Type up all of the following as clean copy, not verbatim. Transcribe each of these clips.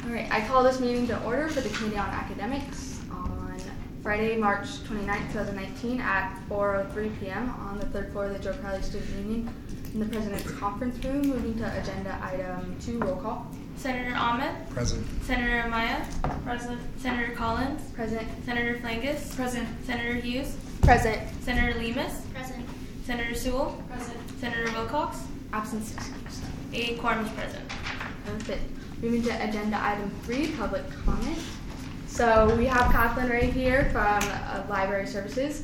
All right, I call this meeting to order for the Committee on Academics on Friday, March 29th, 2019 at 4:03 p.m. on the third floor of the Joe Crowley Student Union in the President's Conference Room. Moving to agenda item 2, roll call. Senator Ahmed. Present. Senator Amaya. Present. Senator Collins. Present. Senator Flangus. Present. Senator Hughes. Present. Senator Lemus. Present. Senator Sewell. Present. Senator Wilcox. Absent 6. A quorum is present. Perfect. Moving to agenda item 3, public comment. So we have Kathleen right here from Library Services.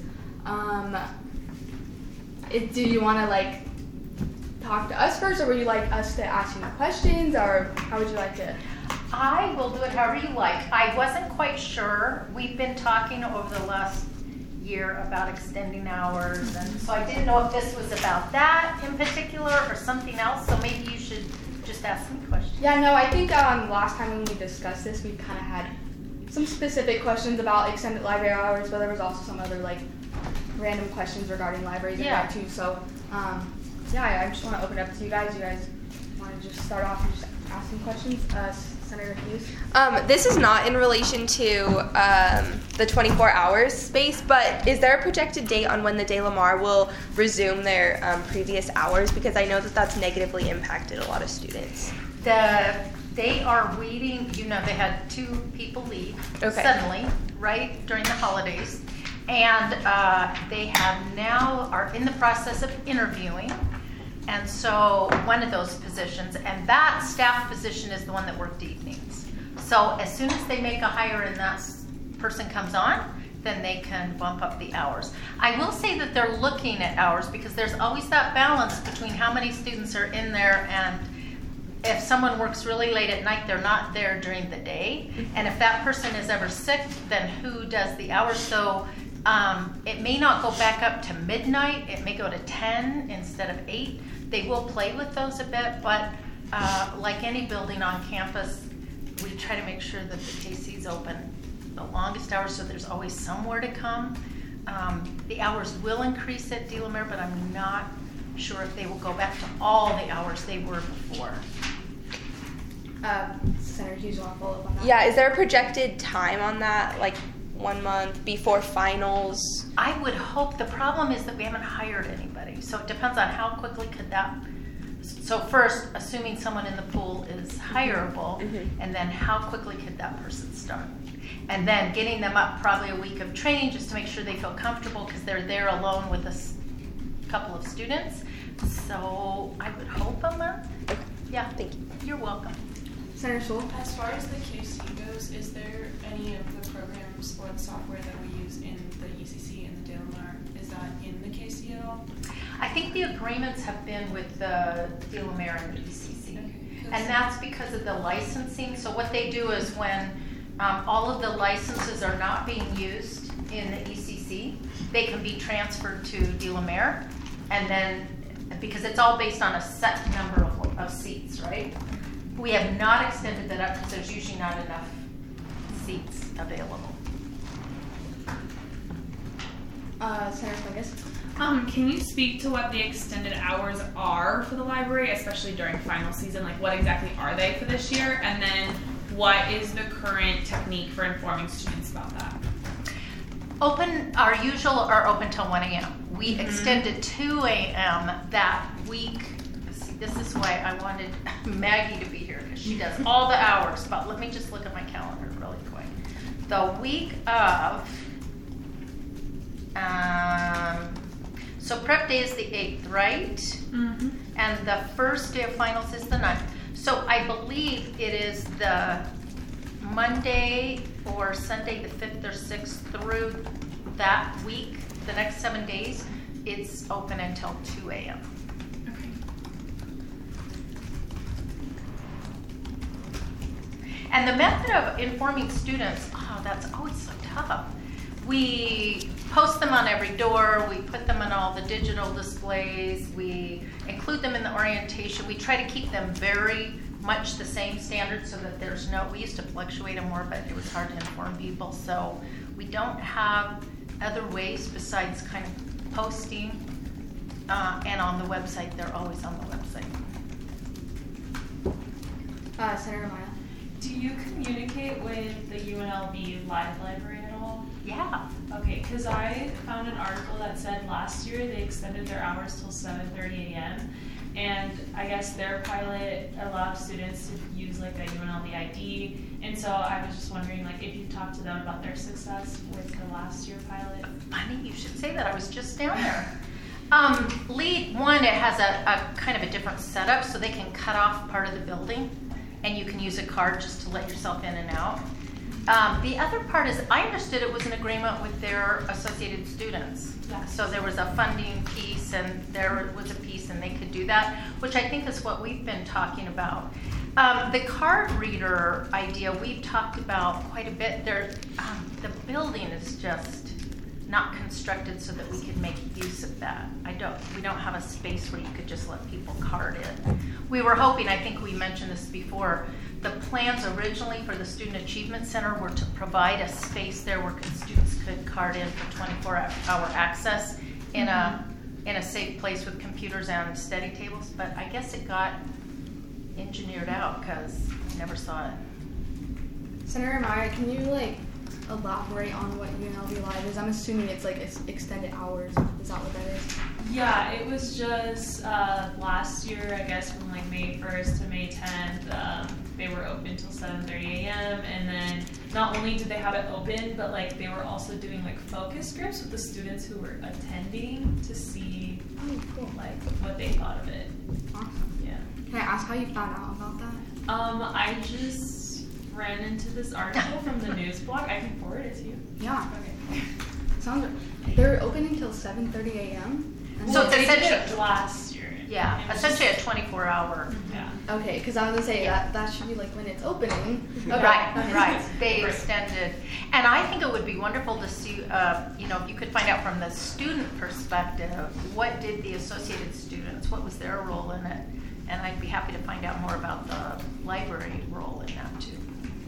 Do you want to talk to us first, or would you like us to ask you questions, or how would you like to? I will do it however you like. I wasn't quite sure. We've been talking over the last year about extending hours, and so I didn't know if this was about that in particular or something else, so maybe you should just ask me questions. Yeah, no, I think last time when we discussed this, we kind of had some specific questions about extended library hours, but there was also some other random questions regarding libraries in there too. So I just want to open it up to you guys. You guys want to just start off and just ask some questions? Senator Hughes? This is not in relation to the 24 hours space, but is there a projected date on when the De La Mar will resume their previous hours? Because I know that that's negatively impacted a lot of students. They are waiting, they had 2 people leave suddenly, right, during the holidays. And they are in the process of interviewing. And so one of those positions, and that staff position is the one that worked evenings. So as soon as they make a hire and that person comes on, then they can bump up the hours. I will say that they're looking at hours because there's always that balance between how many students are in there, and if someone works really late at night, they're not there during the day. And if that person is ever sick, then who does the hours? So it may not go back up to midnight. It may go to 10 instead of 8. They will play with those a bit, but like any building on campus, we try to make sure that the KC's open the longest hours, so there's always somewhere to come. The hours will increase at De La Mar, but I'm not sure if they will go back to all the hours they were before. Senator Hughes, want to follow up on that? Yeah, is there a projected time on that, 1 month before finals? I would hope. The problem is that we haven't hired anybody, so it depends on how quickly could that. So first, assuming someone in the pool is hireable, and then how quickly could that person start? And then getting them up probably a week of training just to make sure they feel comfortable because they're there alone with a couple of students. So I would hope a month. Yeah, Thank you. You're welcome. Senator Sewell? As far as the KC goes, is there any of the programs or the software that we use in the ECC and the De La Mar, is that in the KC at all? I think the agreements have been with the De La Mar and the ECC. Okay. And that's because of the licensing. So what they do is when all of the licenses are not being used in the ECC, they can be transferred to De La Mar, and then because it's all based on a set number of seats, right? We have not extended that up because there's usually not enough seats available. Senator Flangus? Can you speak to what the extended hours are for the library, especially during final season? What exactly are they for this year? And then what is the current technique for informing students about that? Our usual are open till 1 a.m. We extended 2 a.m. that week. See, this is why I wanted Maggie to be here because she does all the hours. But let me just look at my calendar really quick. The week of, so prep day is the 8th, right? And the first day of finals is the 9th. So I believe it is the Monday or Sunday the 5th or 6th through that week, the next 7 days, it's open until 2 a.m. Okay. And the method of informing students, that's always so tough. We post them on every door, we put them on all the digital displays, we include them in the orientation, we try to keep them very much the same standard so that we used to fluctuate them more, but it was hard to inform people, so we don't have other ways besides kind of posting and on the website. They're always on the website. Senator Maya? Do you communicate with the UNLV Live Library at all? Yeah. Okay, because I found an article that said last year they extended their hours till 7:30 a.m. And I guess their pilot allowed students to use like a UNLV ID. And so I was just wondering like if you talked to them about their success with the last year pilot. Funny, you should say that. I was just down there. LEAD, one, it has a kind of a different setup, so they can cut off part of the building, and you can use a card just to let yourself in and out. The other part is, I understood it was an agreement with their associated students. Yeah. So there was a funding piece, and there was a piece, and they could do that, which I think is what we've been talking about. The card reader idea we've talked about quite a bit. The building is just not constructed so that we could make use of that. We don't have a space where you could just let people card in. We were hoping, I think we mentioned this before, the plans originally for the Student Achievement Center were to provide a space there where students could card in for 24-hour access in a safe place with computers and study tables, but I guess it got engineered out because I never saw it. Senator Meyer, can you like elaborate on what UNLV Live is? I'm assuming it's like extended hours. Is that what that is? Yeah, it was just last year, I guess from like May 1st to May 10th, they were open till 7:30 a.m. And then not only did they have it open, but like they were also doing like focus groups with the students who were attending to see like what they thought of it. Awesome. Yeah. Can I ask how you found out about that? I just ran into this article from the news blog. I can forward it to you. Yeah. Okay. They're open until 7:30 a.m. So it's They did essentially, it last year. yeah, It was essentially a 24-hour. Yeah. Okay, because I was gonna say that should be like when it's opening. Okay. Right. They Right. extended, and I think it would be wonderful to see, if you could find out from the student perspective, what did the associated students, what was their role in it, and I'd be happy to find out more about the library role in that too.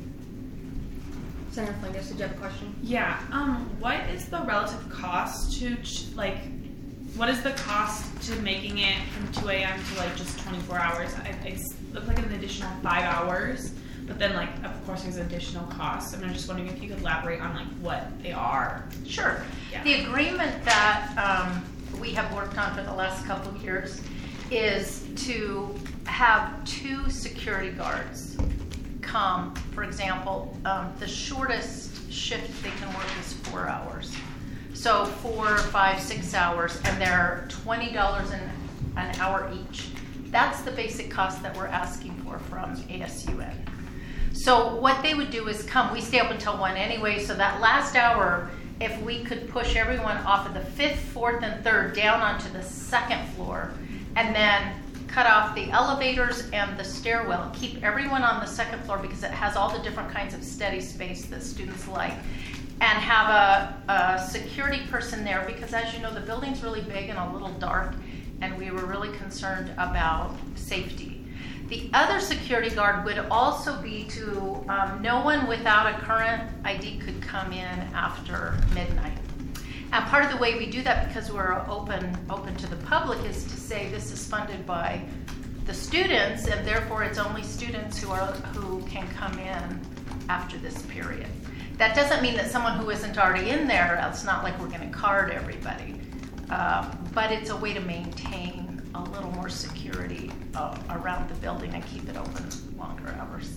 Senator Flanders, did you have a question? Yeah. What is the relative cost to what is the cost to making it from 2 a.m. to like just 24 hours? It looks like an additional 5 hours, but then like of course there's additional costs. And I'm just wondering if you could elaborate on like what they are. Sure. Yeah. The agreement that we have worked on for the last couple of years is to have 2 security guards come. For example, the shortest shift they can work is 4 hours. So 4, 5, 6 hours, and they're $20 an hour each. That's the basic cost that we're asking for from ASUN. So what they would do is come, we stay up until 1 anyway, so that last hour, if we could push everyone off of the 5th, 4th, and 3rd down onto the 2nd floor, and then cut off the elevators and the stairwell, keep everyone on the 2nd floor because it has all the different kinds of study space that students like, and have a security person there because, as you know, the building's really big and a little dark, and we were really concerned about safety. The other security guard would also be to, no one without a current ID could come in after midnight. And part of the way we do that, because we're open to the public, is to say this is funded by the students, and therefore it's only students who can come in after this period. That doesn't mean that someone who isn't already in there, it's not like we're going to card everybody, but it's a way to maintain a little more security around the building and keep it open longer hours.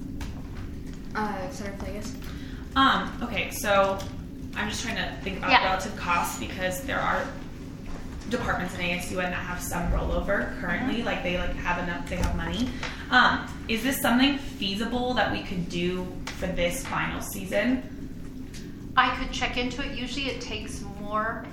Senator Flanders. Okay, so I'm just trying to think about relative costs because there are departments in ASUN that have some rollover currently, like they have money. Is this something feasible that we could do for this final season? I could check into it. Usually it takes more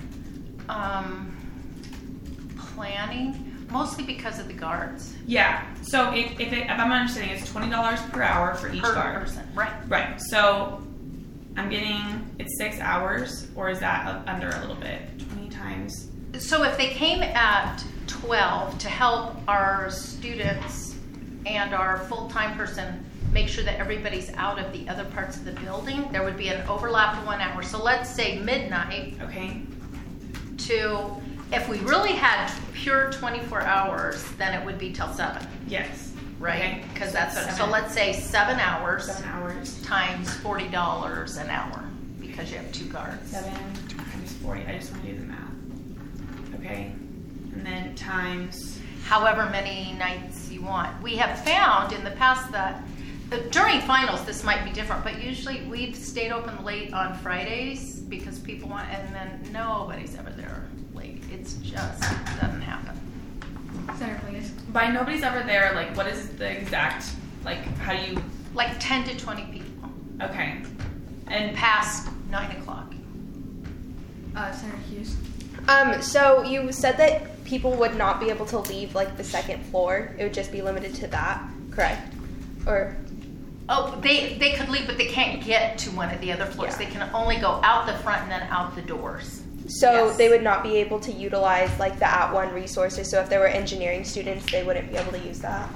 planning, mostly because of the guards. Yeah. So if I'm understanding, it's $20 per hour for each guard. Person. Right. Right. So I'm getting it's 6 hours, or is that under a little bit? 20 times. So if they came at 12 to help our students and our full-time person make sure that everybody's out of the other parts of the building, there would be an overlap of 1 hour. So let's say midnight. Okay. To, if we really had pure 24 hours, then it would be till 7. Yes. Right? Okay. because that's what, so let's say 7 hours 7 hours. times $40 an hour because you have 2 guards. 7 times 40. I just want to do the math. Okay. And then times. However many nights you want. We have found in the past that during finals this might be different, but usually we've stayed open late on Fridays because people want, and then nobody's ever there late. It's just doesn't happen. Senator Plingus. By nobody's ever there, like, what is the exact, like, how do you. Like 10 to 20 people. Okay. And past 9 o'clock. Senator Hughes. So you said that people would not be able to leave like the second floor. It would just be limited to that, correct? Or Oh, they could leave, but they can't get to one of the other floors. Yeah. They can only go out the front and then out the doors. so Yes. they would not be able to utilize like the @ONE resources. So if there were engineering students, they wouldn't be able to use that.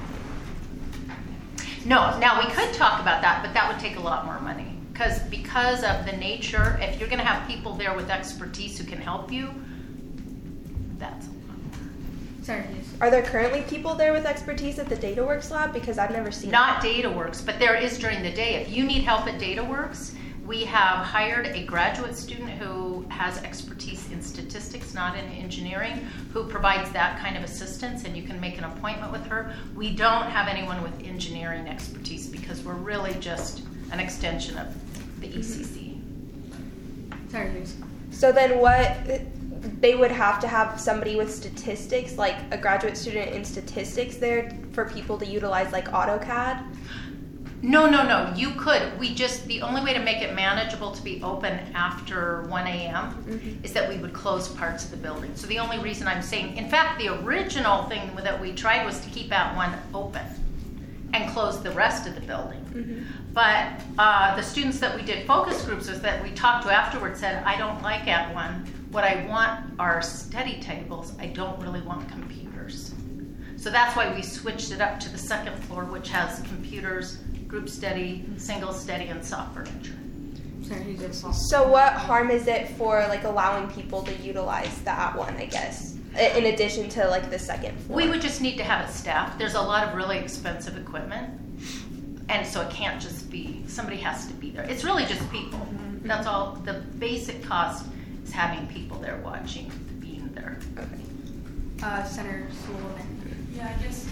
No, now we could talk about that, but that would take a lot more money. Because of the nature, if you're gonna have people there with expertise who can help you, that's a lot. Senator Hughes. Are there currently people there with expertise at the DataWorks lab? Because I've never seen Not that. DataWorks, but there is during the day. If you need help at DataWorks, we have hired a graduate student who has expertise in statistics, not in engineering, who provides that kind of assistance, and you can make an appointment with her. We don't have anyone with engineering expertise because we're really just an extension of the ECC. Senator Hughes. So then what, they would have to have somebody with statistics, like a graduate student in statistics there for people to utilize like AutoCAD? No. You could. The only way to make it manageable to be open after 1 a.m. is that we would close parts of the building. So the only reason I'm saying, in fact, the original thing that we tried was to keep @ONE open and close the rest of the building. But the students that we did focus groups with that we talked to afterwards said, I don't like @ONE. What I want are study tables. I don't really want computers. So that's why we switched it up to the second floor, which has computers, group study, single study, and soft furniture. Senator Hughes as well. So what harm is it for like allowing people to utilize the @ONE, I guess, in addition to like the second floor? We would just need to have it staffed. There's a lot of really expensive equipment, and so it can't just be, somebody has to be there. It's really just people. That's all. The basic cost is having people there watching, being there. Okay. Senator Sewell and Yeah, I guess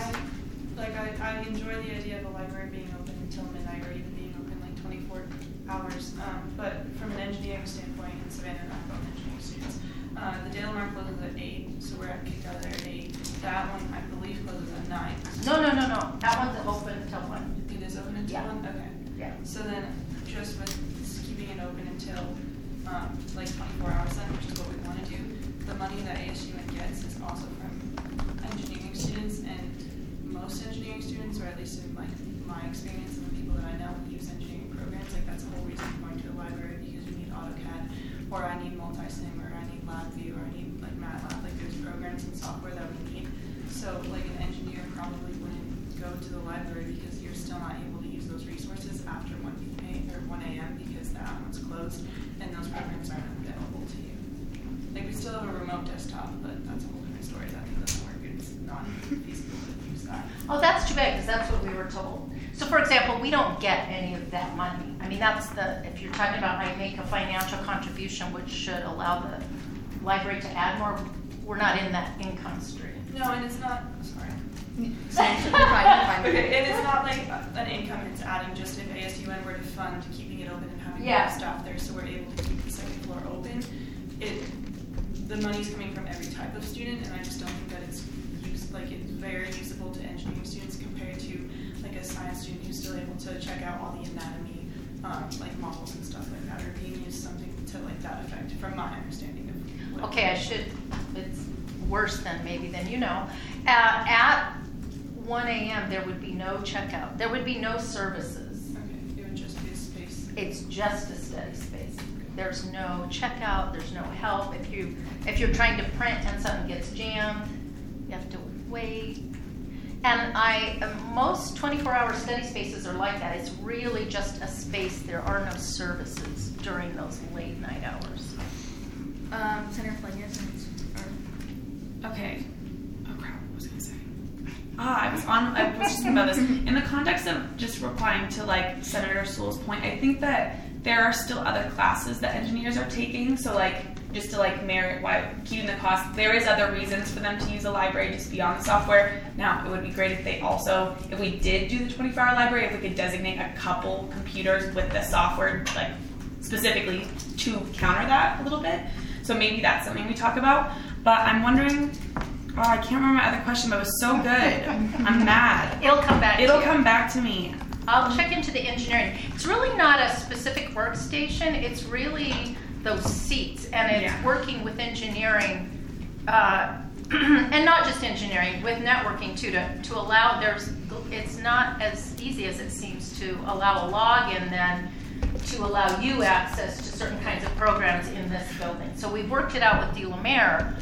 I enjoy the idea of the library being open until midnight or even being open like 24 hours. But from an engineering standpoint, in Savannah, and I'm both engineering students, the De La Mare closes at 8, so we're kicked out of there at 8. That one, I believe, closes at 9. No. That one's open until 1. It is open until Yeah. 1? Okay. Yeah. So then, just with keeping it open until like 24 hours then, which is what we want to do, the money that ASUN gets is also from engineering students, and most engineering students, or at least in like my experience and the people that I know who use engineering programs, like that's the whole reason I'm going to a library, because you need AutoCAD, or I need Multisim, or I need LabVIEW, or I need like MATLAB, like there's programs and software that we need. So like an engineer probably wouldn't go to the library because you're still not able to use those resources after 1 a.m. because the one's closed and those programs aren't available to you. Like we still have a remote desktop, but that's a whole different story. That thing doesn't work. It's not feasible to use that. Oh, that's too bad, because that's what we were told. So for example, we don't get any of that money. I mean, that's if you're talking about I make a financial contribution, which should allow the library to add more, we're not in that income stream. No, and it's not. Sorry. You're fine. Okay, and it's not like an income it's adding just if ASUN were to fund keeping it open and having Yeah. more staff there, so we're able to keep the second floor open. The money's coming from every type of student, and I just don't think that it's it's very usable to engineering students compared to like a science student who's still able to check out all the anatomy, like models and stuff like that, or being used something to like that effect, from my understanding of. What Okay, it's worse than you know. At 1 a.m. there would be no checkout. There would be no services. Okay, it would just be a space. It's just a study space. There's no checkout, there's no help. If you're trying to print and something gets jammed, you have to wait. And most 24-hour study spaces are like that. It's really just a space. There are no services during those late night hours. Senator Plingus. Okay. Oh crap, what was I gonna say? I was just thinking about this. In the context of just replying to like Senator Sewell's point, I think that there are still other classes that engineers are taking. So like just to like merit why keeping the cost, there is other reasons for them to use a library just beyond the software. Now it would be great if they also, if we did do the 24-hour library, if we could designate a couple computers with the software like specifically to counter that a little bit. So maybe that's something we talk about. But I'm wondering, I can't remember my other question, but it was so good. I'm mad. It'll come back It'll to you. come back to me. I'll check into the engineering. It's really not a specific workstation. It's really those seats, and it's working with engineering, and not just engineering, with networking too, to allow, it's not as easy as it seems to allow a login then to allow you access to certain kinds of programs in this building. So we've worked it out with DeLaMare,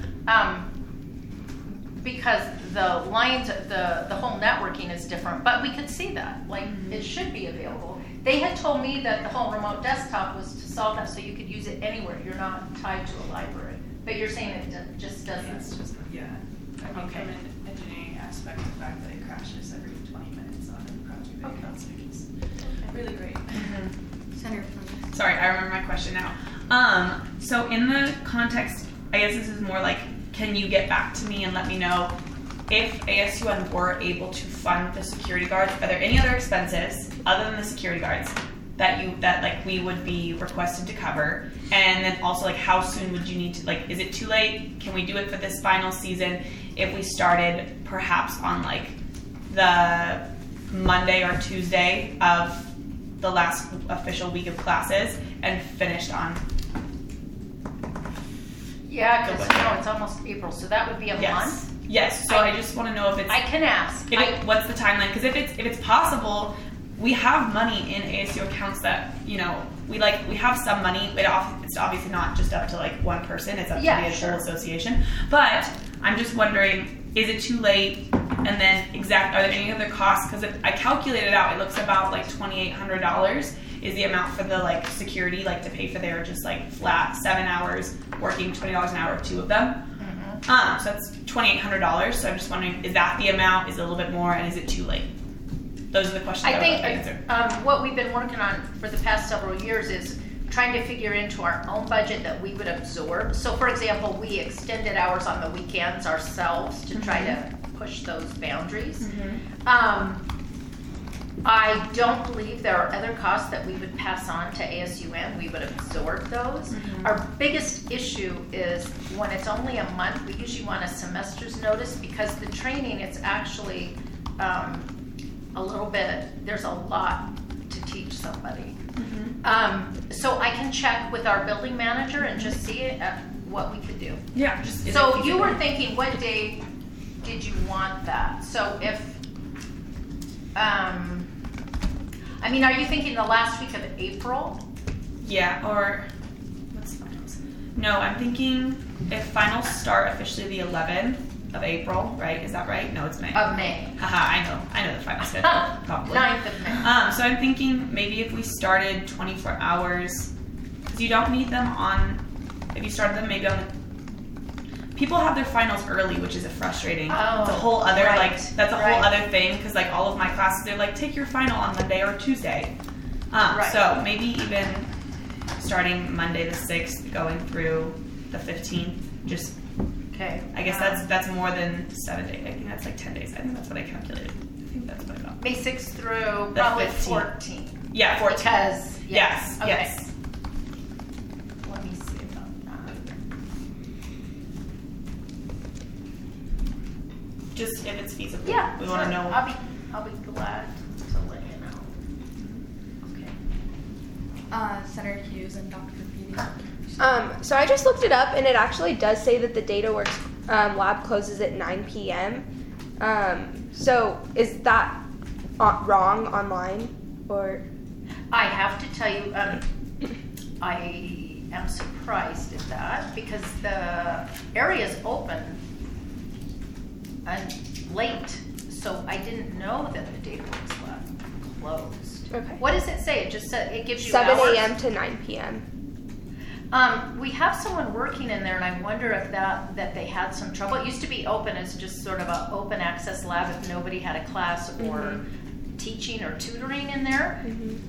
because the lines, the whole networking is different, but we could see that, like it should be available. They had told me that the whole remote desktop was to solve that so you could use it anywhere. You're not tied to a library, but you're saying it just doesn't. It's just, I think from an engineering aspect, the fact that it crashes every 20 minutes on a project like Caltech is really great. Senator. Sorry, I remember my question now. So in the context, I guess this is more like, can you get back to me and let me know if ASUN were able to fund the security guards? Are there any other expenses other than the security guards that like we would be requested to cover? And then also like how soon would you need to, like, is it too late? Can we do it for this final season if we started perhaps on like the Monday or Tuesday of the last official week of classes and finished on? Yeah, because it's almost April, so that would be a month. Yes. So I just want to know if it's. I can ask. What's the timeline? Because if it's possible, we have money in ASU accounts that we have some money. It's obviously not just up to like one person. It's up to the whole association. But I'm just wondering, is it too late? And then are there any other costs? Because if I calculated out, it looks about like $2,800 is the amount for the like security, like to pay for their just like flat 7 hours working $20 an hour, 2 of them. So that's $2,800. So I'm just wondering, is that the amount? Is it a little bit more? And is it too late? Those are the questions I would like to answer. What we've been working on for the past several years is trying to figure into our own budget that we would absorb. So for example, we extended hours on the weekends ourselves to try to push those boundaries. I don't believe there are other costs that we would pass on to ASUN. We would absorb those. Our biggest issue is when it's only a month, we usually want a semester's notice because the training, it's actually a little bit, there's a lot to teach somebody. So I can check with our building manager and just see what we could do. Yeah. So you were thinking, what day did you want that? So if, are you thinking the last week of April? Yeah, or what's finals? No, I'm thinking if finals start officially the 11th of April, right? Is that right? No, it's May. Of May. Haha, I know the final schedule, probably. 9th of May. So I'm thinking maybe if we started 24 hours, because you don't need them if you started them maybe on people have their finals early, which is frustrating. It's a whole other that's a whole other thing because like all of my classes, they're like take your final on Monday or Tuesday. So maybe even starting Monday the 6th, going through the 15th. Just I guess that's more than 7 days. I think that's like 10 days. I think that's what I calculated. I think that's what I got. May 6th through probably 14th. Yeah, 14th. Because yes. Let me see about that. Just if it's feasible. Yeah, we want to know. I'll be glad to let you know. Okay. Senator Hughes and Dr. Beatty. So I just looked it up, and it actually does say that the DataWorks lab closes at 9 p.m. So is that wrong online, or? I have to tell you, I am surprised at that because the area is open and late, so I didn't know that the DataWorks lab closed. Okay. What does it say? It just said it gives you 7 hours? a.m. to 9 p.m. We have someone working in there, and I wonder if that they had some trouble. It used to be open as just sort of an open access lab if nobody had a class or teaching or tutoring in there.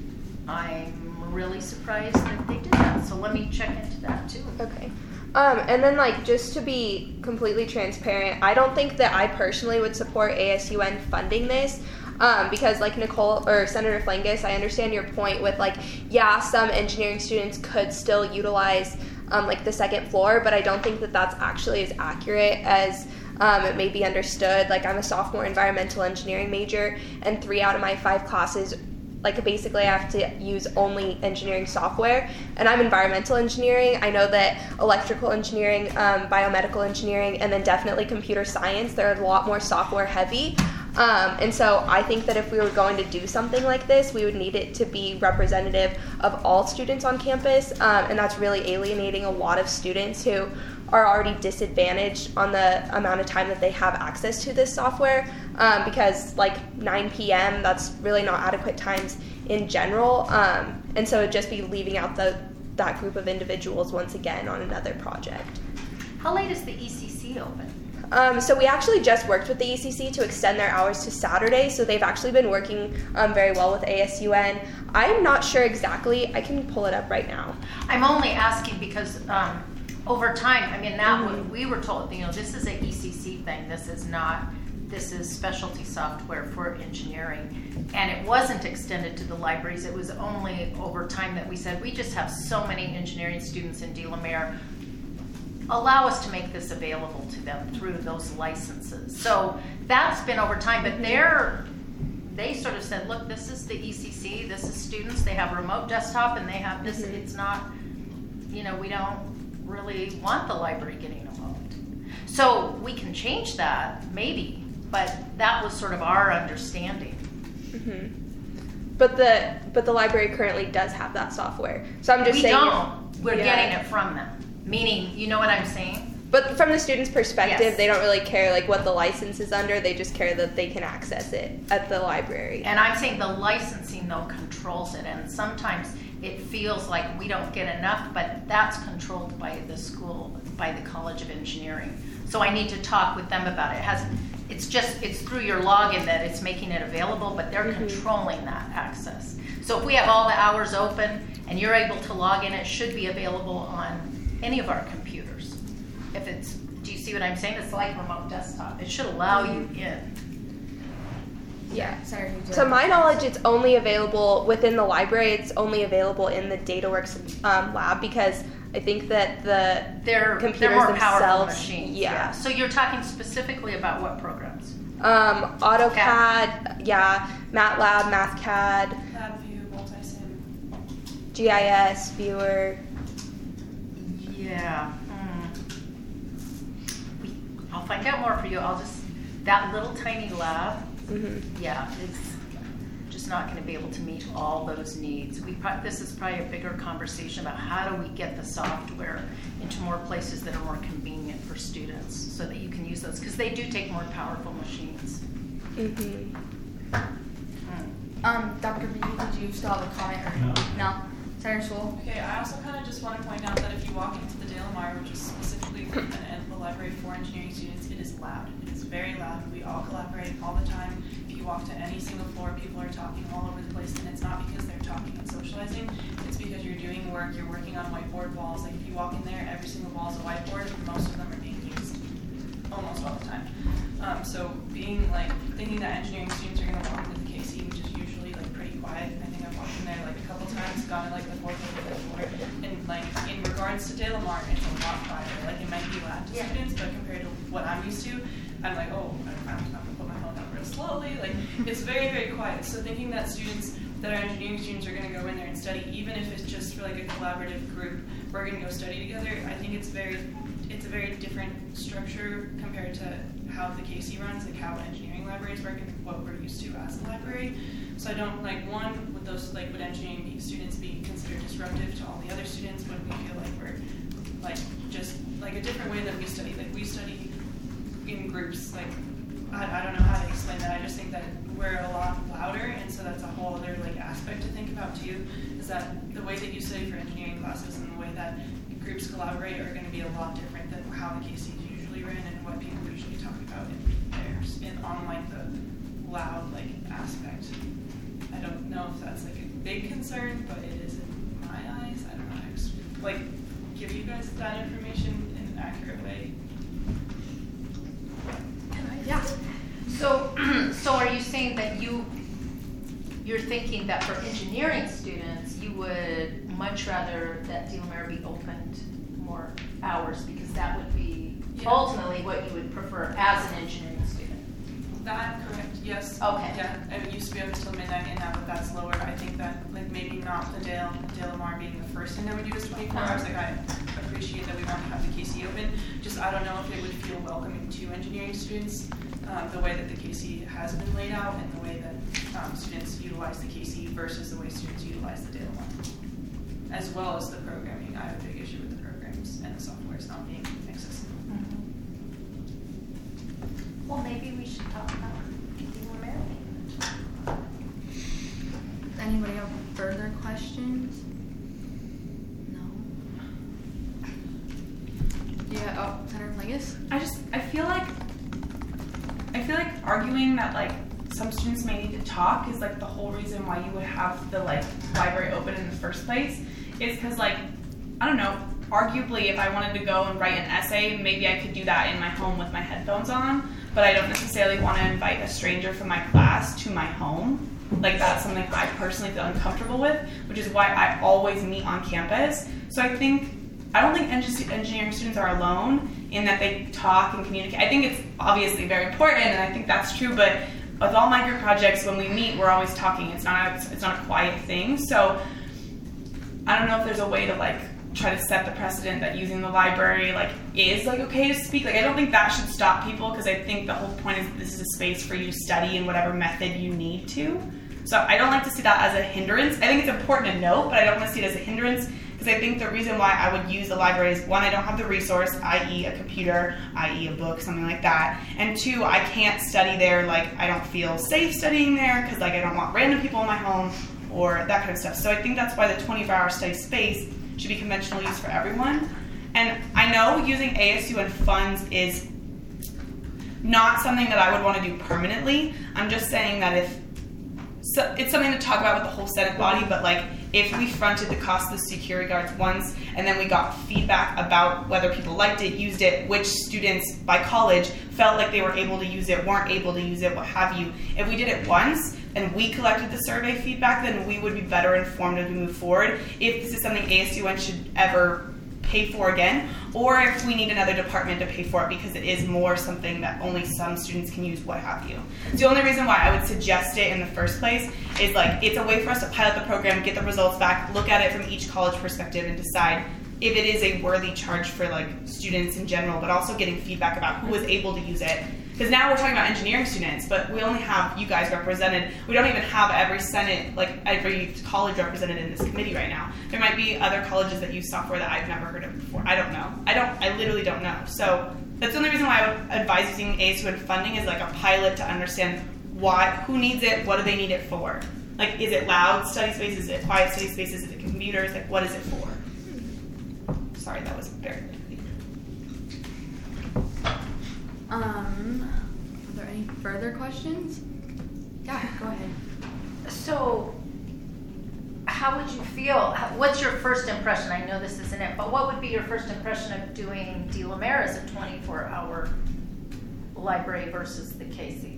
I'm really surprised that they did that. So let me check into that too. Okay. And then, like, just to be completely transparent, I don't think that I personally would support ASUN funding this. Because, like, Nicole or Senator Flangus, I understand your point with, like, yeah, some engineering students could still utilize, like, the second floor, but I don't think that that's actually as accurate as it may be understood. Like, I'm a sophomore environmental engineering major, and 3 out of my 5 classes, like, basically I have to use only engineering software, and I'm environmental engineering. I know that electrical engineering, biomedical engineering, and then definitely computer science, they're a lot more software heavy. And so I think that if we were going to do something like this, we would need it to be representative of all students on campus, and that's really alienating a lot of students who are already disadvantaged on the amount of time that they have access to this software, because, like, 9 p.m., that's really not adequate times in general, and so it'd just be leaving out that group of individuals once again on another project. How late is the ECC open? So we actually just worked with the ECC to extend their hours to Saturday, so they've actually been working very well with ASUN. I'm not sure exactly. I can pull it up right now. I'm only asking because over time, I mean, now we were told, this is a ECC thing. This is specialty software for engineering, and it wasn't extended to the libraries. It was only over time that we said, we just have so many engineering students in De La Mare. Allow us to make this available to them through those licenses. So that's been over time, but they sort of said, look, this is the ECC, this is students, they have a remote desktop, and they have this, it's not, we don't really want the library getting involved. So we can change that, maybe, but that was sort of our understanding. But the library currently does have that software. So I'm just saying. We don't. We're getting it from them. Meaning, you know what I'm saying? But from the student's perspective, Yes. They don't really care, like, what the license is under. They just care that they can access it at the library. And I'm saying the licensing, though, controls it. And sometimes it feels like we don't get enough, but that's controlled by the school, by the College of Engineering. So I need to talk with them about it. It's through your login that it's making it available, but they're controlling that access. So if we have all the hours open and you're able to log in, it should be available on any of our computers. Do you see what I'm saying? It's like remote desktop. It should allow you in. Yeah. To my knowledge, it's only available within the library. It's only available in the DataWorks lab, because I think that they're computers more powerful themselves. machines. Yeah. So you're talking specifically about what programs? AutoCAD, MATLAB, MathCAD, LabVIEW, Multisim. GIS, Viewer. Yeah. I'll find out more for you. That little tiny lab, it's just not going to be able to meet all those needs. This is probably a bigger conversation about how do we get the software into more places that are more convenient for students so that you can use those, because they do take more powerful machines. Dr. B, did you still have a comment? Or no? Senator Sewell? Okay, I also kind of just want to point out that if you walk into the De La Mare, which is specifically the library for engineering students, it is loud. It is very loud. We all collaborate all the time. If you walk to any single floor, people are talking all over the place, and it's not because they're talking and socializing. It's because you're doing work. You're working on whiteboard walls. Like, if you walk in there, every single wall is a whiteboard. Most of them are being used almost all the time. So thinking that engineering students are going to walk into the KC, which is usually pretty quiet. I think I've walked in there a couple times, gone to the 4th or 5th floor, and in regards to De La Mare, it's a lot quieter. It might be loud to students, but compared to what I'm used to, I'm like, oh, I'm just not going to put my phone down real slowly. It's very, very quiet. So thinking that students that are engineering students are going to go in there and study, even if it's just for a collaborative group, we're going to go study together. I think it's a very different structure compared to how the KC runs, how engineering libraries work and what we're used to as a library. So I don't would those would engineering students be considered disruptive to all the other students? Would we feel like we're just a different way that we study? We study in groups. I don't know how to explain that. I just think that we're a lot louder, and so that's a whole other aspect to think about too. Is that the way that you study for engineering classes and the way that groups collaborate are going to be a lot different than how the KC is usually ran and what people usually talk about in theirs, on like the loud like aspect. I don't know if that's like a big concern, but it is in my eyes. I don't know how to like give you guys that information in an accurate way. Yeah. So are you saying that you're thinking that for engineering students, you would much rather that De La Mare be opened more hours because that would be ultimately what you would prefer as an engineering student? That correct? Yes. Okay. Yeah, it used to be open until midnight, and now that that's lower, I think that like maybe not the De La Mare being the first thing that we do is 24 hours. Like I appreciate that we want to have the KC open. Just I don't know if it would feel welcoming to engineering students. The way that the KC has been laid out and the way that students utilize the KC versus the way students utilize the De La Mare, as well as the programming. I have a big issue with the programs and the softwares not being accessible. Well, maybe we should talk about De La Mare. Anybody have further questions? No. Yeah. Oh, Senator Plingus? I feel like arguing that like some students may need to talk is like the whole reason why you would have the like library open in the first place is because like I don't know, arguably if I wanted to go and write an essay, maybe I could do that in my home with my headphones on, but I don't necessarily want to invite a stranger from my class to my home. Like that's something I personally feel uncomfortable with, which is why I always meet on campus. So I don't think engineering students are alone in that they talk and communicate. I think it's obviously very important, and I think that's true, but with all my group projects, when we meet, we're always talking. It's not a quiet thing. So I don't know if there's a way to like try to set the precedent that using the library like is like okay to speak. Like I don't think that should stop people, because I think the whole point is this is a space for you to study in whatever method you need to. So I don't like to see that as a hindrance. I think it's important to note, but I don't want to see it as a hindrance, because I think the reason why I would use the library is, one, I don't have the resource, i.e. a computer, i.e. a book, something like that. And two, I can't study there, like I don't feel safe studying there because like I don't want random people in my home or that kind of stuff. So I think that's why the 24-hour study space should be conventional use for everyone. And I know using ASU and funds is not something that I would want to do permanently. I'm just saying that so it's something to talk about with the whole Senate body, but like if we fronted the cost of the security guards once and then we got feedback about whether people liked it, used it, which students by college felt like they were able to use it, weren't able to use it, what have you. If we did it once and we collected the survey feedback, then we would be better informed as we move forward if this is something ASUN should ever pay for again, or if we need another department to pay for it because it is more something that only some students can use, what have you. The only reason why I would suggest it in the first place is like it's a way for us to pilot the program, get the results back, look at it from each college perspective, and decide if it is a worthy charge for like students in general, but also getting feedback about who was able to use it. Because now we're talking about engineering students, but we only have you guys represented. We don't even have every Senate, like every college represented in this committee right now. There might be other colleges that use software that I've never heard of before. I don't know. I literally don't know. So that's the only reason why I would advise using ASU and funding is like a pilot to understand who needs it, what do they need it for? Like, is it loud study space? Is it quiet study spaces? Is it computers? Like, what is it for? Sorry, that was very clear. Are there any further questions? Yeah, go ahead. So, how would you feel? What's your first impression? I know this isn't it, but what would be your first impression of doing De La Mare as a 24-hour library versus the KC?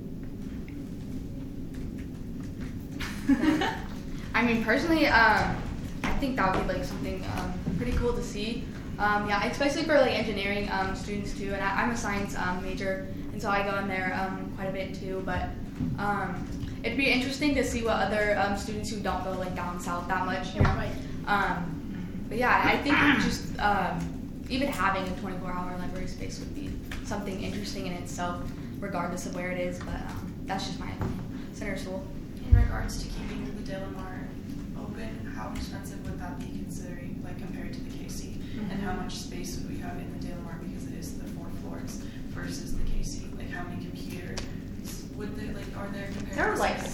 I mean, personally, I think that would be like something pretty cool to see. Yeah, especially for like engineering students too. And I'm a science major, and so I go in there quite a bit too. But it'd be interesting to see what other students who don't go like down south that much, you know. Right. But yeah, I think just even having a 24-hour library space would be something interesting in itself, regardless of where it is. But that's just my opinion. Senator Sewell. In regards to keeping the De La Mare open, how expensive would that be considering, like compared to the KC? Mm-hmm. And how much space would we have in the De La Mare because it is the 4 floors versus the KC? Like how many computers would there, like, are there compared There are to like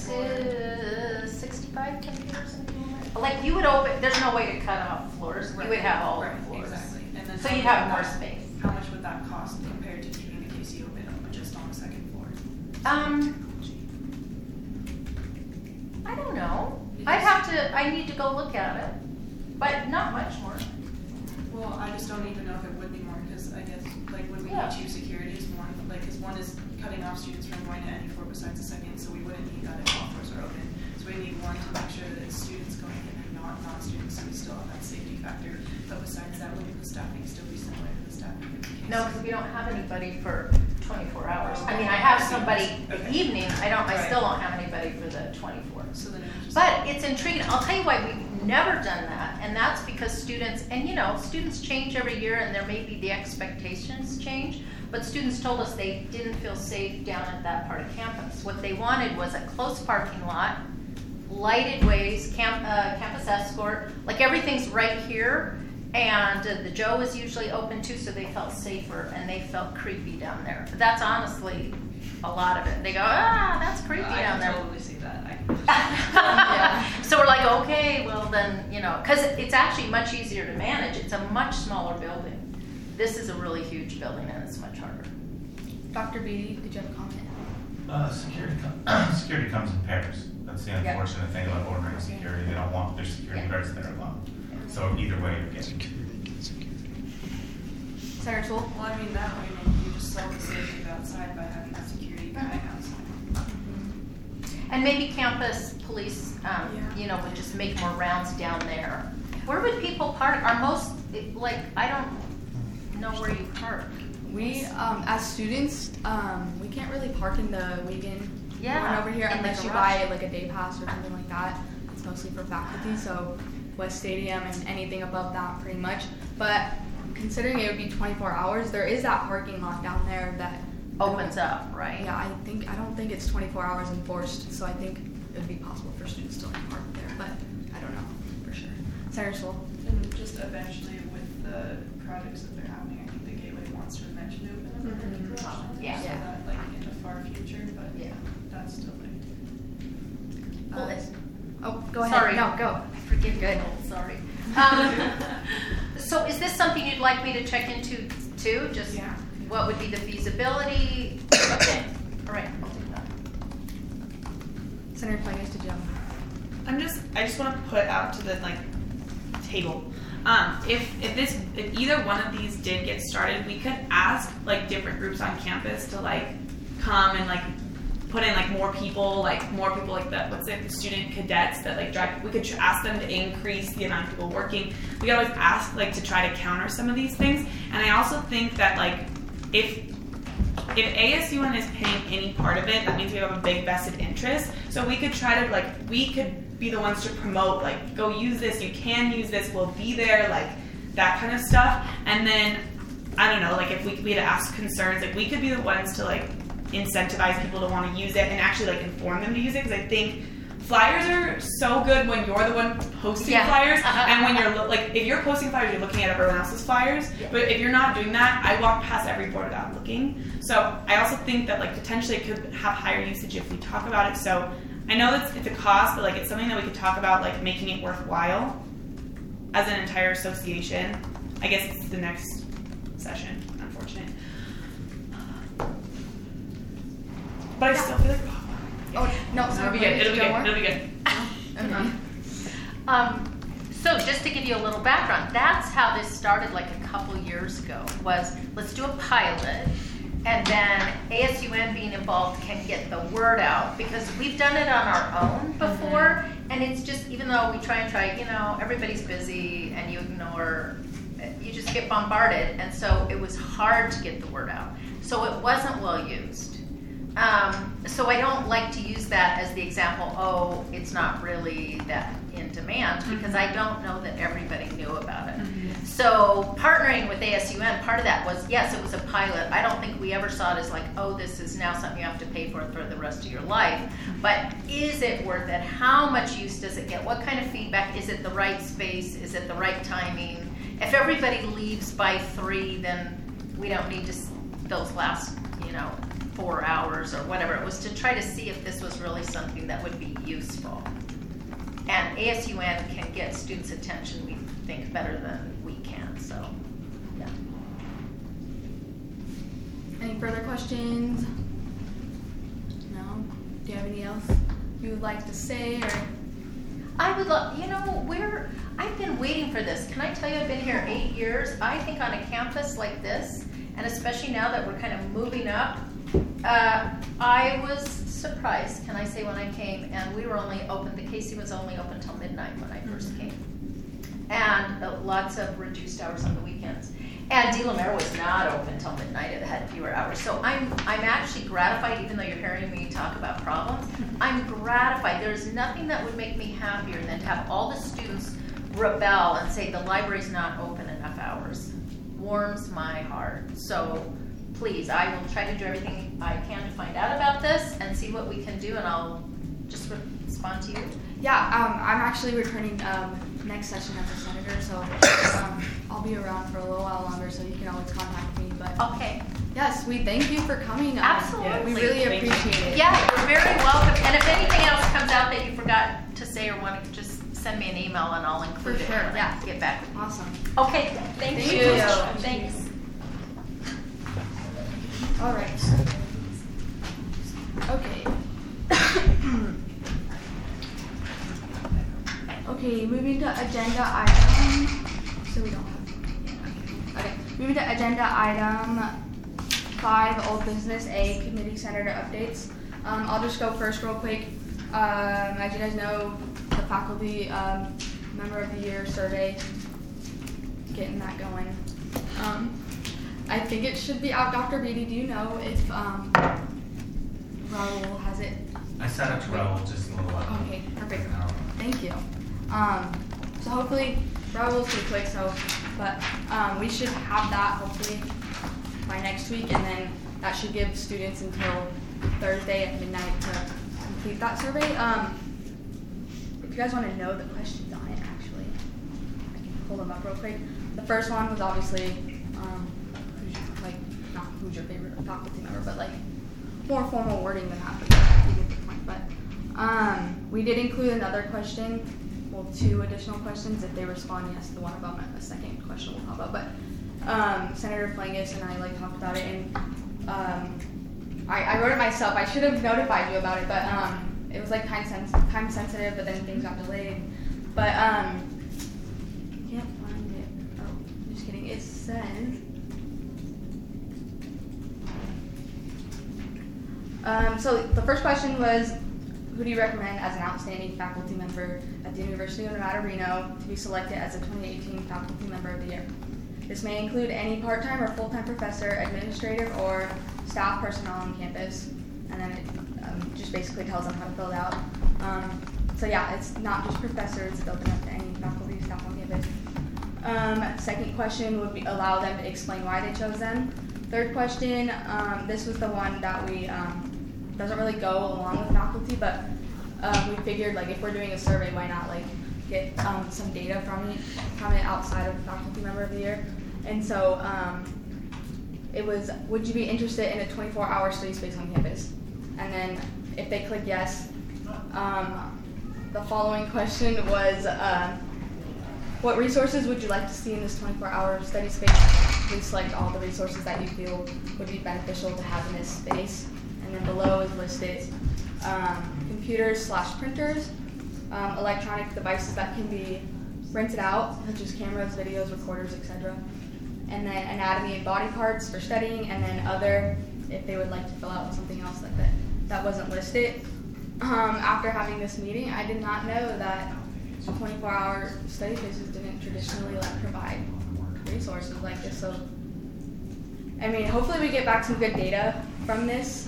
65 computers in the Like you would open, there's no way to cut off floors. Right. You would have all right. the floors. So you'd have more space. How much would that cost compared to keeping the KC open just on the second floor? I don't know. I need to go look at it, but not much more. Well, I just don't even know if it would be more, because I guess, like, would we Yeah. need two securities? One, like, because one is cutting off students from going to any floor besides the second, so we wouldn't need that if all floors are open. So we need one to make sure that it's students going in and not non-students, so we still have that safety factor. But besides that, would the staffing still be similar to the staffing in the KC? No, because we don't have anybody for 24 hours. I mean, I have somebody in the evening. I still don't have anybody for the 24. So then it would just. But it's intriguing. I'll tell you why we've never done that, and that's because students, and you know, students change every year, and there may be the expectations change, but students told us they didn't feel safe down at that part of campus. What they wanted was a close parking lot, lighted ways, campus escort, like everything's right here, and the Joe is usually open too, so they felt safer, and they felt creepy down there. But that's honestly a lot of it. They go, that's creepy down there. I can totally see that. So we're like, okay, well then, you know, because it's actually much easier to manage. It's a much smaller building. This is a really huge building, and it's much harder. Dr. Beatty, did you have a comment? Security comes in pairs. That's the unfortunate thing about ordinary security. They don't want their security guards there alone. So either way, you're getting. Senator Toole? Well, I mean, that way maybe you just sell the safety outside by having that security guy outside. And maybe campus police, you know, would just make more rounds down there. Where would people park? Are most, like, I don't know where you park. We, as students, we can't really park in the Wigan one over here unless you buy like a day pass or something like that. It's mostly for faculty, so West Stadium and anything above that pretty much. But considering it would be 24 hours, there is that parking lot down there that opens up, right? Yeah, I don't think it's 24 hours enforced, so I think it would be possible for students to like park there, but I don't know for sure. Senator Sewell? And just eventually with the projects that they're happening, I think the Gateway wants to eventually open up a parking garage. Yeah. So that, like, in the far future, but that's still like. Oh, go ahead. Sorry. No, go. Forgive me. Sorry. So is this something you'd like me to check into too? Just what would be the feasibility? Okay. All right. I'll do that. Senator Plingus, did you have? I just want to put out to the table. If either one of these did get started, we could ask different groups on campus to come and put in more people like the student cadets that drive. We could ask them to increase the amount of people working. We could always ask to try to counter some of these things. And I also think that if ASUN is paying any part of it, that means we have a big vested interest. So we could try to we could be the ones to promote go use this, you can use this, we'll be there, that kind of stuff. And then I don't know, if we had to ask concerns, we could be the ones to incentivize people to want to use it and actually inform them to use it, because I think flyers are so good when you're the one posting flyers, and when you're if you're posting flyers, you're looking at everyone else's flyers. But if you're not doing that, I walk past every board without looking. So I also think that potentially it could have higher usage if we talk about it. So I know that it's a cost, but it's something that we could talk about, making it worthwhile as an entire association. I guess it's the next session, unfortunate. But I still feel like No, it'll be good. It'll be good. Okay. So just to give you a little background, that's how this started a couple years ago, was let's do a pilot, and then ASUN being involved can get the word out, because we've done it on our own before, and it's just, even though we try, everybody's busy and you ignore, you just get bombarded, and so it was hard to get the word out. So it wasn't well used. So I don't like to use that as the example, it's not really that in demand, because I don't know that everybody knew about it. So partnering with ASUN, part of that was, yes, it was a pilot. I don't think we ever saw it as this is now something you have to pay for the rest of your life. But is it worth it? How much use does it get? What kind of feedback? Is it the right space? Is it the right timing? If everybody leaves by 3, then we don't need those last, 4 hours or whatever. It was to try to see if this was really something that would be useful. And ASUN can get students' attention, we think, better than we can. So, yeah. Any further questions? No? Do you have anything else you would like to say? Or I would love, I've been waiting for this. Can I tell you, I've been here 8 years. I think on a campus like this, and especially now that we're kind of moving up, I was surprised, can I say, when I came, and we were only open, the KC was only open till midnight when I first came. And lots of reduced hours on the weekends. And De La Mare was not open till midnight, it had fewer hours. So I'm actually gratified, even though you're hearing me talk about problems, I'm gratified. There's nothing that would make me happier than to have all the students rebel and say the library's not open enough hours. Warms my heart. So please, I will try to do everything I can to find out about this and see what we can do, and I'll just respond to you. Yeah, I'm actually returning next session as a senator, so I'll be around for a little while longer, so you can always contact me. But okay. Yes, we thank you for coming. Absolutely. We really appreciate it. Yeah, you're very welcome. And if anything else comes out that you forgot to say or want to, just send me an email and I'll include it. For sure. Yeah. Get back with you. Awesome. Okay. Thank you. Thanks. All right. Okay. Okay, moving to agenda item. So we don't have. Okay, moving to agenda item 5, old business A, committee senator updates. I'll just go first real quick. As you guys know, the faculty member of the year survey, getting that going. I think it should be out. Dr. Beatty, do you know if Raul has it? I sent it to Raul just a little while. Okay, perfect. Thank you. So hopefully, Raul's pretty quick, but we should have that hopefully by next week, and then that should give students until Thursday at midnight to complete that survey. If you guys want to know the questions on it, actually, I can pull them up real quick. The first one was obviously, not who's your favorite faculty member, but like more formal wording than that, but you get the point. But we did include another question, well, 2 additional questions. If they respond yes to the one above, a second question will pop up. But Senator Flangus and I talked about it, and I wrote it myself. I should have notified you about it, but it was like time sensitive, but then things got delayed. But can't find it. Oh, I'm just kidding. It says. So the first question was, who do you recommend as an outstanding faculty member at the University of Nevada, Reno to be selected as the 2018 Faculty Member of the Year? This may include any part-time or full-time professor, administrative, or staff personnel on campus, and then it just basically tells them how to fill it out. So yeah, it's not just professors, it's open up to any faculty, staff on campus. Second question would be allow them to explain why they chose them. Third question, this was the one that we doesn't really go along with faculty, but we figured if we're doing a survey, why not get some data from it outside of faculty member of the year. And so it was, would you be interested in a 24-hour study space on campus? And then if they click yes, the following question was, what resources would you like to see in this 24-hour study space? Please select all the resources that you feel would be beneficial to have in this space. And then below is listed computers/printers, electronic devices that can be rented out, such as cameras, videos, recorders, etc. And then anatomy and body parts for studying, and then other, if they would like to fill out something else like that wasn't listed. After having this meeting, I did not know that 24-hour study spaces didn't traditionally provide resources like this. So, I mean, hopefully we get back some good data from this,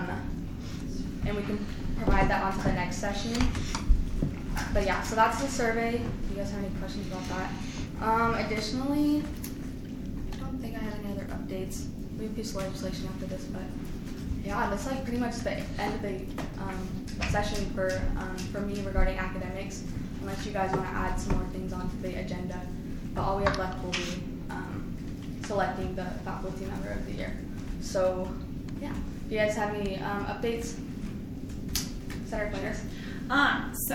and we can provide that onto the next session. But yeah, so that's the survey. Do you guys have any questions about that? Additionally, I don't think I have any other updates. We have a piece of legislation after this, but yeah, that's pretty much the end of the session for me regarding academics, unless you guys want to add some more things onto the agenda. But all we have left will be selecting the faculty member of the year. So yeah, do you guys have any updates? Senator Flanders?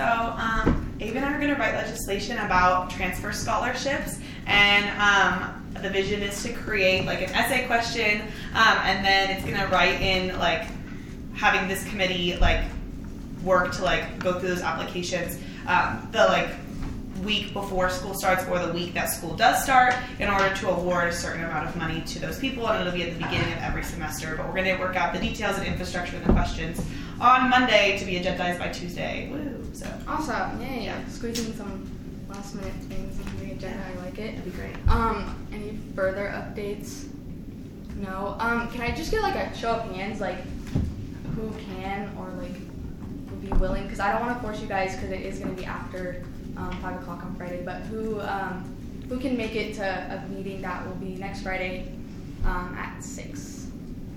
Abe and I are going to write legislation about transfer scholarships, and the vision is to create like an essay question, and then it's gonna write in like having this committee like work to like go through those applications the like week before school starts or the week that school does start in order to award a certain amount of money to those people, and it'll be at the beginning of every semester. But we're going to work out the details and infrastructure and the questions on Monday to be agendized by Tuesday. Woo! So awesome! Yay! Yeah. Squeezing some last minute things into the agenda. I like it. That'd be great. Any further updates? No. Can I just get like a show of hands, like who can or like would be willing? Because I don't want to force you guys, because it is going to be after 5 o'clock on Friday. But who can make it to a meeting that will be next Friday at 6?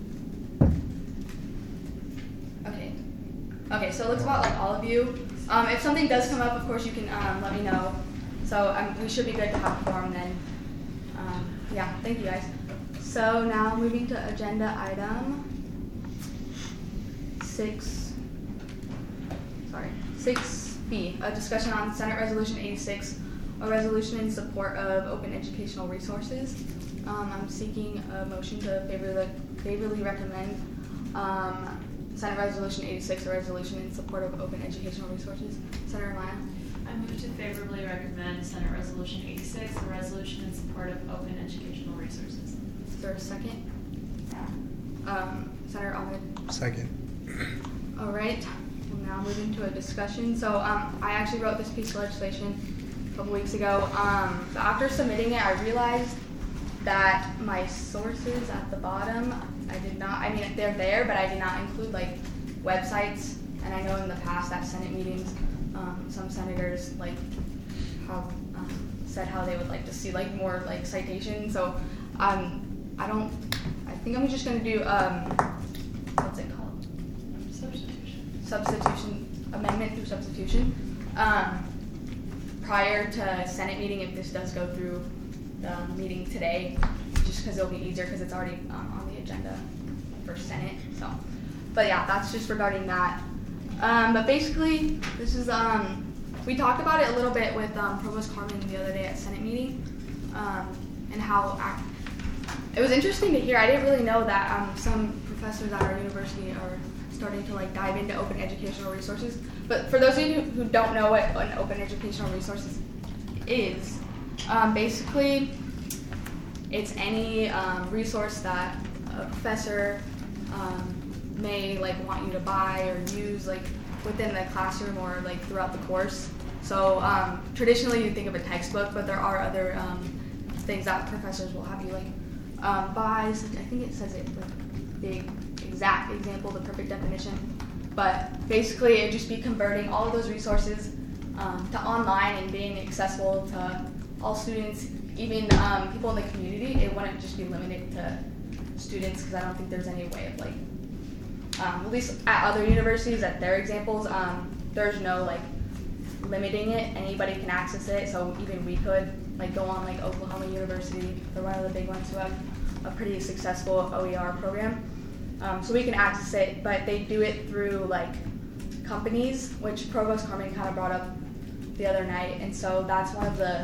Okay. So it looks about like all of you. If something does come up, of course you can let me know. So we should be good to have a forum then. Yeah. Thank you guys. So now moving to agenda item 6B, a discussion on Senate Resolution 86, a resolution in support of open educational resources. I'm seeking a motion to favorably recommend Senate Resolution 86, a resolution in support of open educational resources. Senator Maya. I move to favorably recommend Senate Resolution 86, a resolution in support of open educational resources. Is there a second? Senator Ahmed. Second. All right. We'll now move into a discussion. So I actually wrote this piece of legislation a couple weeks ago. But after submitting it, I realized that my sources at the bottom, they're there, but I did not include like websites. And I know in the past at Senate meetings, some senators like have said how they would like to see like more like citations. So I think I'm just gonna do what's it called? Substitution. Amendment through substitution. Prior to Senate meeting, if this does go through the meeting today, just because it'll be easier because it's already on the agenda for Senate. So, but yeah, that's just regarding that. But basically, this is we talked about it a little bit with Provost Carmen the other day at Senate meeting, and how it was interesting to hear. I didn't really know that some professors at our university are starting to like dive into open educational resources. But for those of you who don't know what an open educational resources is, basically it's any resource that a professor may like want you to buy or use like within the classroom or like throughout the course. So traditionally you think of a textbook, but there are other things that professors will have you like buy. So I think it says it with the exact example, the perfect definition. But basically it'd just be converting all of those resources to online and being accessible to all students, even people in the community. It wouldn't just be limited to students, because I don't think there's any way of like, at least at other universities, at their examples, there's no like limiting it. Anybody can access it. So even we could like go on like Oklahoma University, they're one of the big ones who have a pretty successful OER program. So we can access it, but they do it through like companies, which Provost Carmen kind of brought up the other night. And so that's one of the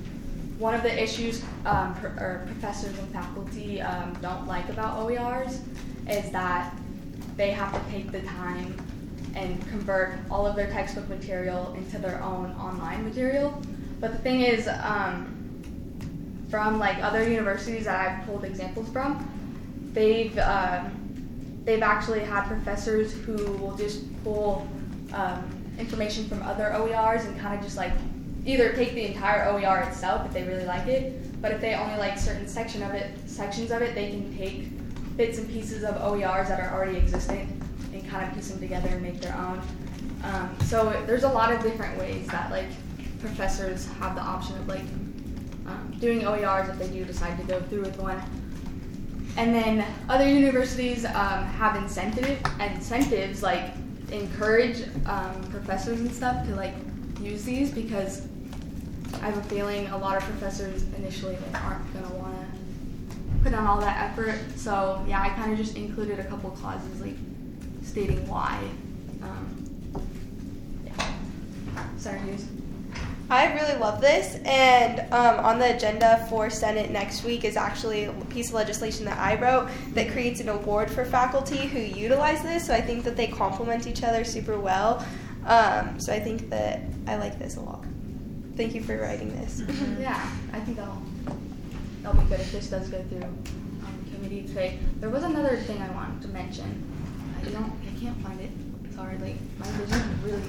issues professors and faculty don't like about OERs, is that they have to take the time and convert all of their textbook material into their own online material. But the thing is, from like other universities that I've pulled examples from, they've actually had professors who will just pull information from other OERs and kind of just like either take the entire OER itself if they really like it, but if they only like certain sections of it, they can take bits and pieces of OERs that are already existing and kind of piece them together and make their own. So there's a lot of different ways that like professors have the option of like doing OERs if they do decide to go through with one. And then other universities have incentives like encourage professors and stuff to like use these, because I have a feeling a lot of professors initially like aren't gonna want to put on all that effort. So yeah, I kind of just included a couple clauses like stating why. Yeah. Senator Hughes. I really love this, and on the agenda for Senate next week is actually a piece of legislation that I wrote that creates an award for faculty who utilize this, so I think that they complement each other super well. So I think that I like this a lot. Thank you for writing this. Yeah, I think that'll be good if this does go through committee today. There was another thing I wanted to mention. I can't find it. Sorry, like my vision is really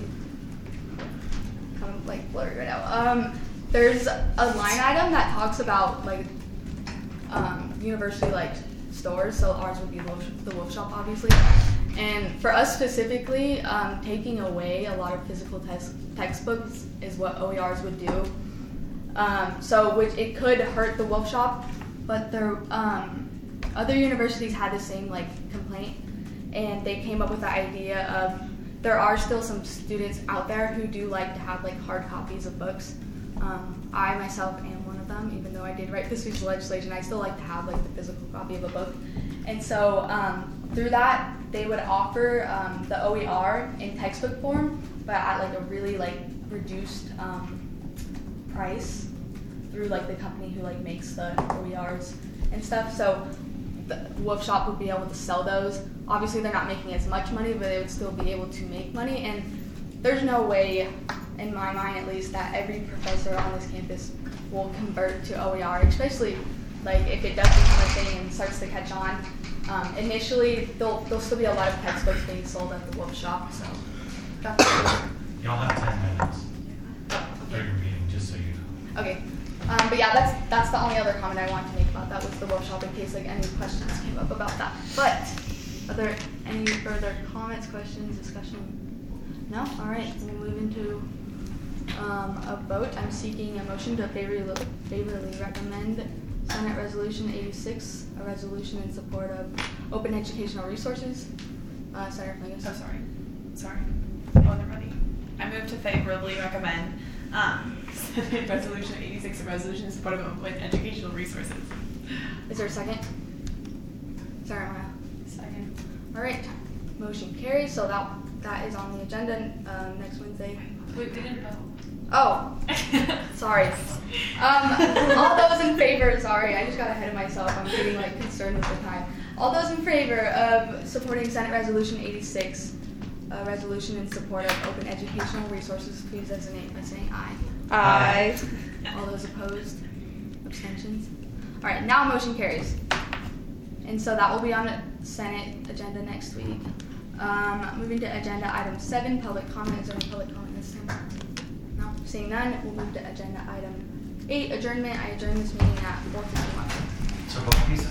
kind of like blurry right now. There's a line item that talks about like university like stores. So ours would be the Wolf Shop, obviously. And for us specifically, taking away a lot of physical textbooks is what OERs would do. Which it could hurt the Wolf Shop, but other universities had the same like complaint, and they came up with the idea of there are still some students out there who do like to have like hard copies of books. I myself am one of them, even though I did write this piece of legislation. I still like to have like the physical copy of a book, and so through that they would offer the OER in textbook form, but at like a really like reduced price through like the company who like makes the OERs and stuff. So the Wolf Shop would be able to sell those. Obviously they're not making as much money, but they would still be able to make money. And there's no way, in my mind at least, that every professor on this campus will convert to OER, especially like if it does become a thing and starts to catch on. Initially, there'll still be a lot of textbooks being sold at the Wolf Shop. So that's Y'all have 10 minutes for your meeting, just so you know. okay. But yeah, that's the only other comment I wanted to make about that was the Wolf Shop, in case like any questions came up about that. But are there any further comments, questions, discussion? No? All right, we'll move into a vote. I'm seeking a motion to favorably recommend Senate Resolution 86, a resolution in support of open educational resources. Senator Flingus. Oh, sorry. I wasn't ready. I move to favorably recommend Senate Resolution 86, a resolution in support of open educational resources. Is there a second? Sarah Maya. Second. All right, motion carries. So that is on the agenda next Wednesday. Wait, we didn't vote. Oh, sorry. All those in favor, sorry, I just got ahead of myself. I'm getting like concerned with the time. All those in favor of supporting Senate Resolution 86, a resolution in support of open educational resources, please designate by saying aye. Aye. All those opposed? Abstentions? All right, now motion carries. And so that will be on the Senate agenda next week. Moving to agenda item 7, public comment. Is there any public comment this time? No? Seeing none, we'll move to agenda item 8, adjournment. I adjourn this meeting at 4:51. So both pieces